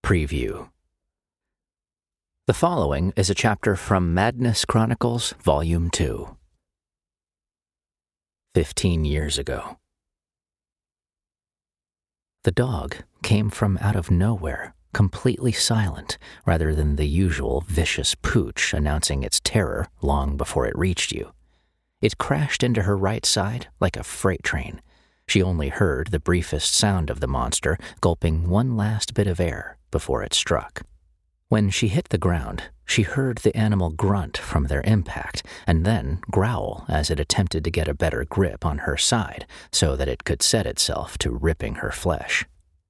Preview. The following is a chapter from Madness Chronicles, Volume 2. 15 years ago. The dog came from out of nowhere, completely silent, rather than the usual vicious pooch announcing its terror long before it reached you. It crashed into her right side like a freight train. She only heard the briefest sound of the monster gulping one last bit of air before it struck. When she hit the ground, she heard the animal grunt from their impact and then growl as it attempted to get a better grip on her side so that it could set itself to ripping her flesh.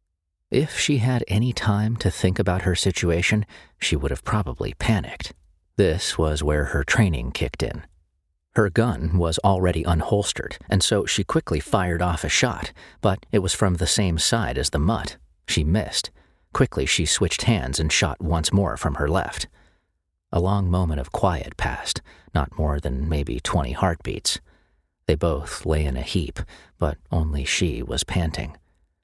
If she had any time to think about her situation, she would have probably panicked. This was where her training kicked in. Her gun was already unholstered, and so she quickly fired off a shot, but it was from the same side as the mutt. She missed. Quickly she switched hands and shot once more from her left. A long moment of quiet passed, not more than maybe 20 heartbeats. They both lay in a heap, but only she was panting.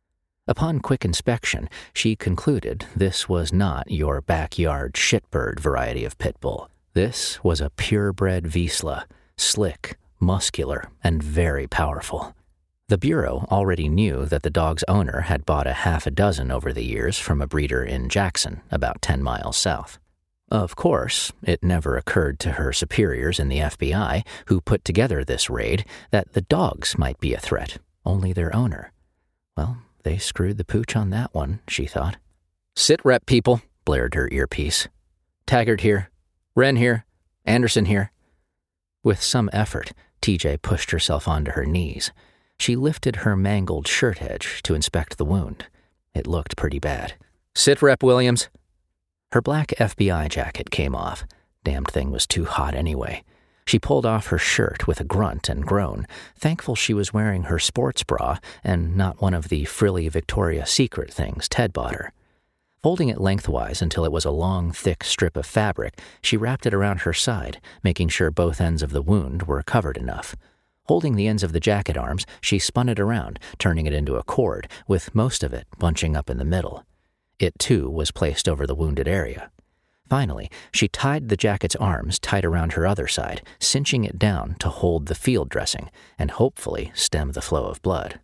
Upon quick inspection, she concluded this was not your backyard shitbird variety of pit bull. This was a purebred Vizsla, slick, muscular, and very powerful. The Bureau already knew that the dog's owner had bought a half a dozen over the years from a breeder in Jackson, about 10 miles south. Of course, it never occurred to her superiors in the FBI, who put together this raid, that the dogs might be a threat, only their owner. Well, they screwed the pooch on that one, she thought. "Sit rep, people," blared her earpiece. "Taggart here. Wren here. Anderson here." With some effort, TJ pushed herself onto her knees. She lifted her mangled shirt edge to inspect the wound. It looked pretty bad. "Sit rep, Williams." Her black FBI jacket came off. Damned thing was too hot anyway. She pulled off her shirt with a grunt and groan, thankful she was wearing her sports bra and not one of the frilly Victoria's Secret things Ted bought her. Folding it lengthwise until it was a long, thick strip of fabric, she wrapped it around her side, making sure both ends of the wound were covered enough. Holding the ends of the jacket arms, she spun it around, turning it into a cord, with most of it bunching up in the middle. It, too, was placed over the wounded area. Finally, she tied the jacket's arms tight around her other side, cinching it down to hold the field dressing and hopefully stem the flow of blood.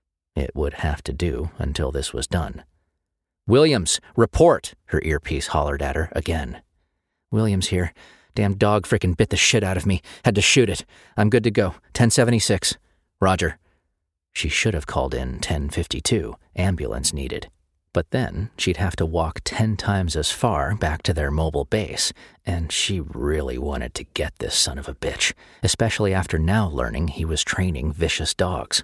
It would have to do until this was done. "Williams, report!" her earpiece hollered at her again. "Williams here. Damn dog frickin' bit the shit out of me. Had to shoot it. I'm good to go. 1076. Roger." She should have called in 1052. Ambulance needed. But then she'd have to walk 10 times as far back to their mobile base, and she really wanted to get this son of a bitch, especially after now learning he was training vicious dogs.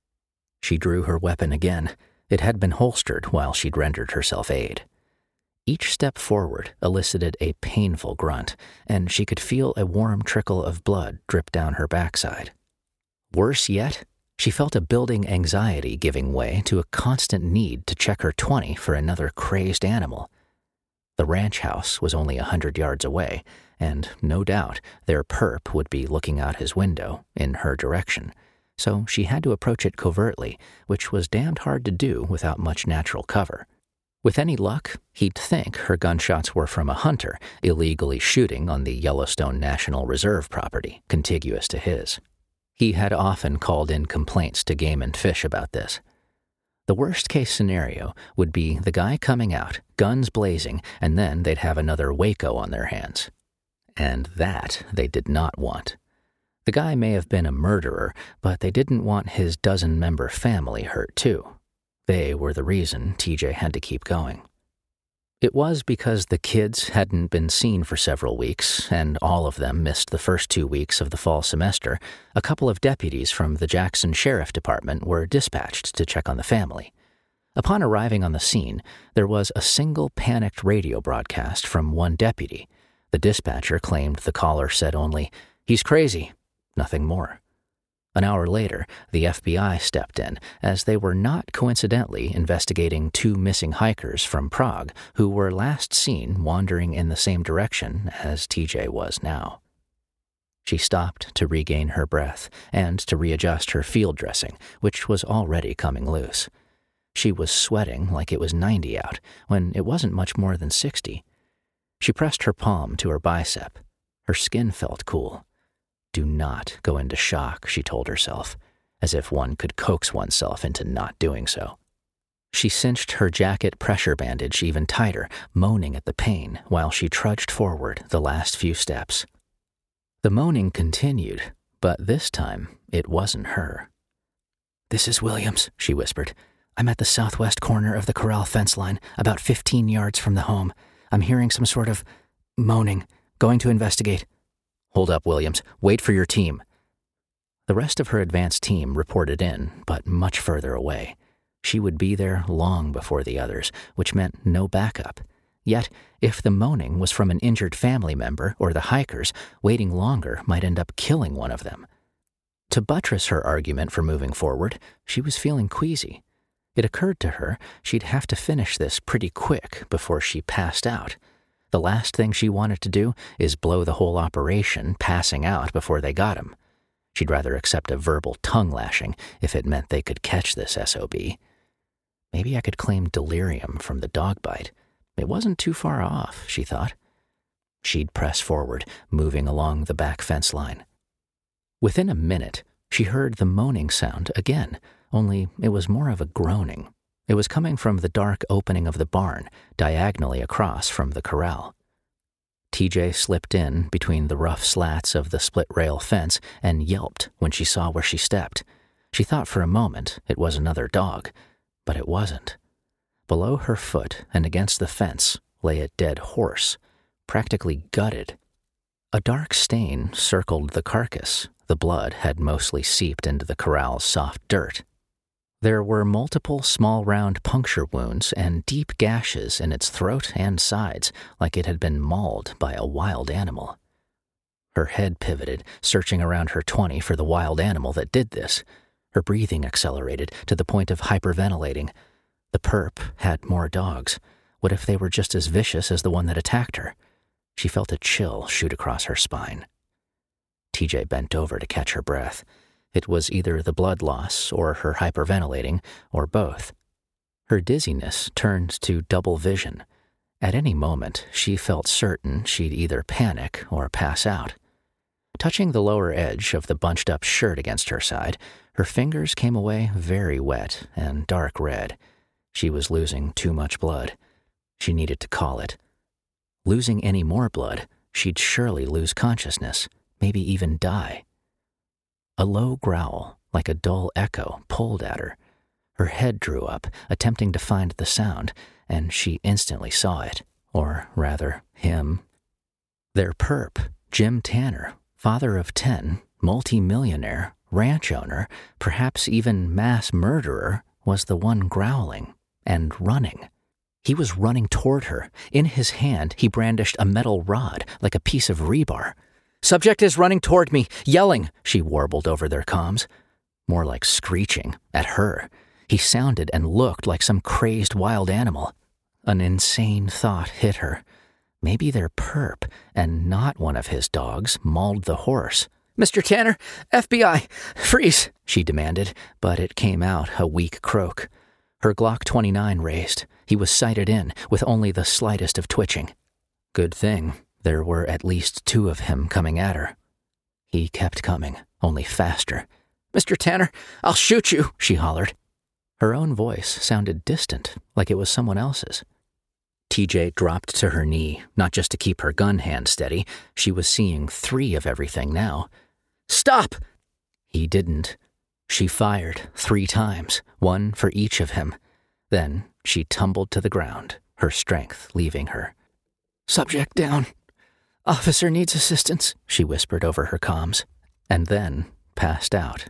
She drew her weapon again. It had been holstered while she'd rendered herself aid. Each step forward elicited a painful grunt, and she could feel a warm trickle of blood drip down her backside. Worse yet, she felt a building anxiety giving way to a constant need to check her 20 for another crazed animal. The ranch house was only 100 yards away, and no doubt their perp would be looking out his window in her direction. So she had to approach it covertly, which was damned hard to do without much natural cover. With any luck, he'd think her gunshots were from a hunter illegally shooting on the Yellowstone National Reserve property, contiguous to his. He had often called in complaints to Game and Fish about this. The worst-case scenario would be the guy coming out, guns blazing, and then they'd have another Waco on their hands. And that they did not want. The guy may have been a murderer, but they didn't want his dozen-member family hurt too. They were the reason TJ had to keep going. It was because the kids hadn't been seen for several weeks, and all of them missed the first 2 weeks of the fall semester. A couple of deputies from the Jackson Sheriff Department were dispatched to check on the family. Upon arriving on the scene, there was a single panicked radio broadcast from one deputy. The dispatcher claimed the caller said only, "He's crazy," nothing more. An hour later, the FBI stepped in, as they were not coincidentally investigating 2 missing hikers from Prague who were last seen wandering in the same direction as TJ was now. She stopped to regain her breath and to readjust her field dressing, which was already coming loose. She was sweating like it was 90 out, when it wasn't much more than 60. She pressed her palm to her bicep. Her skin felt cool. Do not go into shock, she told herself, as if one could coax oneself into not doing so. She cinched her jacket pressure bandage even tighter, moaning at the pain while she trudged forward the last few steps. The moaning continued, but this time it wasn't her. "This is Williams," she whispered. "I'm at the southwest corner of the corral fence line, about 15 yards from the home. I'm hearing some sort of moaning. Going to investigate." "Hold up, Williams. Wait for your team." The rest of her advance team reported in, but much further away. She would be there long before the others, which meant no backup. Yet, if the moaning was from an injured family member or the hikers, waiting longer might end up killing one of them. To buttress her argument for moving forward, she was feeling queasy. It occurred to her she'd have to finish this pretty quick before she passed out. The last thing she wanted to do is blow the whole operation passing out before they got him. She'd rather accept a verbal tongue-lashing if it meant they could catch this SOB. Maybe I could claim delirium from the dog bite. It wasn't too far off, she thought. She'd press forward, moving along the back fence line. Within a minute, she heard the moaning sound again, only it was more of a groaning. It was coming from the dark opening of the barn, diagonally across from the corral. TJ slipped in between the rough slats of the split-rail fence and yelped when she saw where she stepped. She thought for a moment it was another dog, but it wasn't. Below her foot and against the fence lay a dead horse, practically gutted. A dark stain circled the carcass. The blood had mostly seeped into the corral's soft dirt. There were multiple small round puncture wounds and deep gashes in its throat and sides, like it had been mauled by a wild animal. Her head pivoted, searching around her 20 for the wild animal that did this. Her breathing accelerated to the point of hyperventilating. The perp had more dogs. What if they were just as vicious as the one that attacked her? She felt a chill shoot across her spine. TJ bent over to catch her breath. It was either the blood loss or her hyperventilating, or both. Her dizziness turned to double vision. At any moment, she felt certain she'd either panic or pass out. Touching the lower edge of the bunched-up shirt against her side, her fingers came away very wet and dark red. She was losing too much blood. She needed to call it. Losing any more blood, she'd surely lose consciousness, maybe even die. A low growl, like a dull echo, pulled at her. Her head drew up, attempting to find the sound, and she instantly saw it, or rather, him. Their perp, Jim Tanner, father of 10, multi-millionaire, ranch owner, perhaps even mass murderer, was the one growling and running. He was running toward her. In his hand, he brandished a metal rod like a piece of rebar. "Subject is running toward me, yelling," she warbled over their comms. More like screeching at her. He sounded and looked like some crazed wild animal. An insane thought hit her. Maybe their perp, and not one of his dogs, mauled the horse. "Mr. Tanner, FBI, freeze," she demanded, but it came out a weak croak. Her Glock 29 raised. He was sighted in, with only the slightest of twitching. Good thing there were at least 2 of him coming at her. He kept coming, only faster. "Mr. Tanner, I'll shoot you," she hollered. Her own voice sounded distant, like it was someone else's. TJ dropped to her knee, not just to keep her gun hand steady. She was seeing 3 of everything now. "Stop!" He didn't. She fired 3 times, 1 for each of him. Then she tumbled to the ground, her strength leaving her. "Subject down. Officer needs assistance," she whispered over her comms, and then passed out.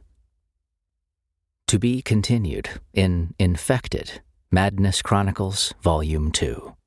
To be continued in Infected, Madness Chronicles, Volume 2.